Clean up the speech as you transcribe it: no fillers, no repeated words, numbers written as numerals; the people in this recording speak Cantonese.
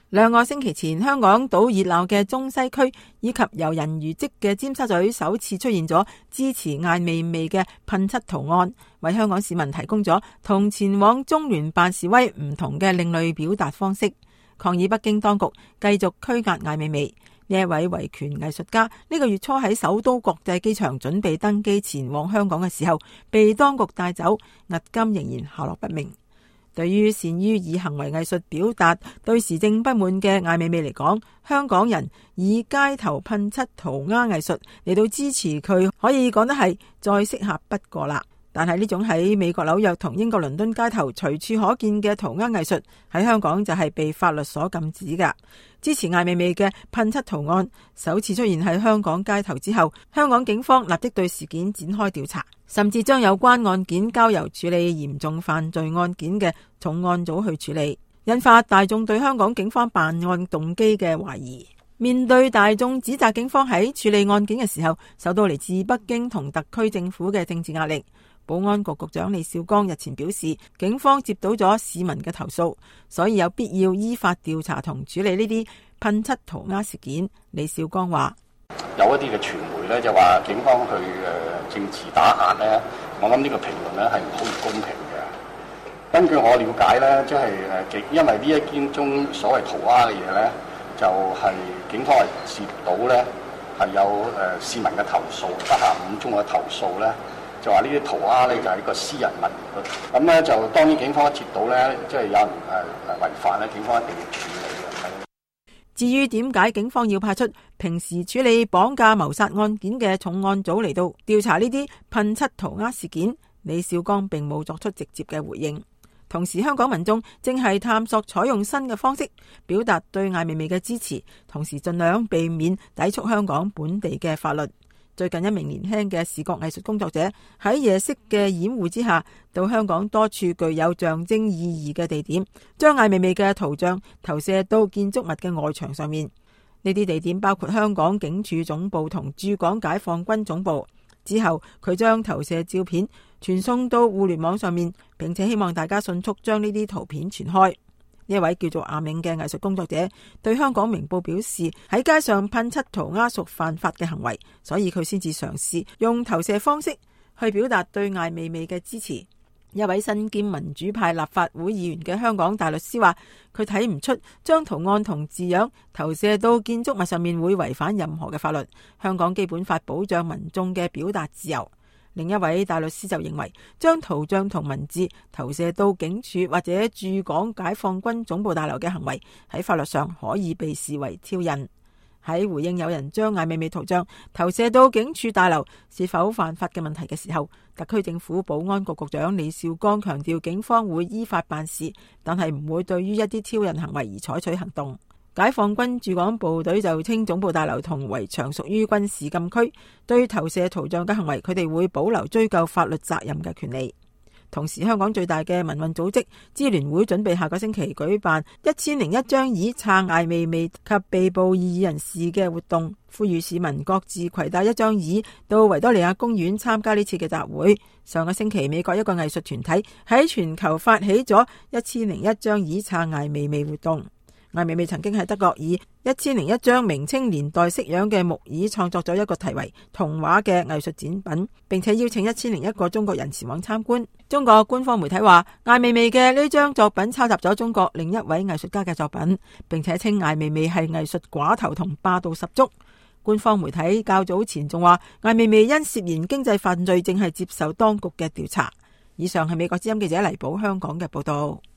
2個星期前，香港島熱鬧嘅中西區以及遊人如織嘅尖沙咀首次出現咗支持艾未未嘅噴漆圖案，為香港市民提供咗同前往中聯辦示威唔同嘅另類表達方式，抗議北京當局繼續拘押艾未未。呢一位維權藝術家呢個月初喺首都國際機場準備登機前往香港嘅時候，被當局帶走，迄今仍然下落不明。對於善於以行為藝術表達對時政不滿嘅艾未未嚟講，香港人以街頭噴漆塗鴉藝術嚟到支持佢，可以講得係再適合不過啦。但係呢種喺美國紐約同英國倫敦街頭隨處可見嘅塗鴉藝術，喺香港就係被法律所禁止㗎。支持艾未未嘅噴漆圖案首次出現喺香港街頭之後，香港警方立即對事件展開調查，甚至將有關案件交由處理嚴重犯罪案件嘅重案組去處理，引發大眾對香港警方辦案動機嘅懷疑。面對大眾指責警方喺處理案件嘅時候受到嚟自北京同特區政府嘅政治壓力，保安局局長李少光日前表示，警方接到咗市民嘅投訴，所以有必要依法調查同處理呢啲噴漆塗鴉事件。李少光話： 有一啲嘅傳媒咧就話警方去政治打壓咧，我諗呢個評論咧係唔好公平嘅。根據我了解咧，即係因為呢一件中所謂塗鴉嘅嘢咧，就係警方係接到咧係有市民嘅投訴，不下5宗嘅投訴咧。就話呢啲塗鴉咧就係一個私人物業，咁咧就當然警方一接到咧，即係有人違法咧，警方一定要處理嘅。 至於點解警方要派出平時處理綁架謀殺案件嘅重案組嚟到調查呢啲噴漆塗鴉事件，李少光並冇作出直接嘅回應。同時，香港民眾正係探索採用新嘅方式表達對艾未未嘅支持，同時盡量避免抵觸香港本地嘅法律。最近一名年輕嘅視覺藝術工作者喺夜色嘅掩護之下，到香港多處具有象徵意義嘅地點，將艾未未嘅圖像投射到建築物嘅外牆上面。呢啲地點包括香港警署總部同駐港解放軍總部。之後佢將投射照片傳送到互聯網上面，並且希望大家迅速將呢啲圖片傳開。呢一位叫做阿銘嘅藝術工作者對香港明報表示，喺街上噴漆塗鴉屬犯法嘅行為，所以佢先至嘗試用投射方式去表達對艾未未嘅支持。一位身兼民主派立法會議員嘅香港大律師話，佢睇唔出將圖案同字樣投射到建築物上面會違反任何嘅法律。香港基本法保障民眾嘅表達自由。另一位大律師就認為，將圖像同文字投射到警署或者駐港解放軍總部大樓嘅行為，喺法律上可以被視為挑釁。喺回應有人將艾未未圖像投射到警署大樓是否犯法嘅問題嘅時候，特區政府保安局局長李少光強調，警方會依法辦事，但係唔會對於一啲挑釁行為而採取行動。解放軍駐港部隊就稱總部大樓同圍牆屬於軍事禁區，對投射圖像嘅行為，佢哋會保留追究法律責任嘅權利。同時，香港最大嘅民運組織支聯會準備下個星期舉辦1001張椅撐艾未未及被捕異議人士嘅活動，呼籲市民各自攜帶一張椅到維多利亞公園參加呢次嘅集會。上個星期，美國一個藝術團體喺全球發起咗1001張椅撐艾未未活動。艾未未曾經喺德國以1001張明清年代式樣嘅木椅創作咗一個題為童話嘅藝術展品，並且邀請1001個中國人前往參觀。中國官方媒體話，艾未未嘅呢張作品抄襲咗中國另一位藝術家嘅作品，並且稱艾未未係藝術寡頭同霸道十足。官方媒體較早前仲話，艾未未因涉嫌經濟犯罪正係接受當局嘅調查。以上係美國之音記者黎寶香港嘅報道。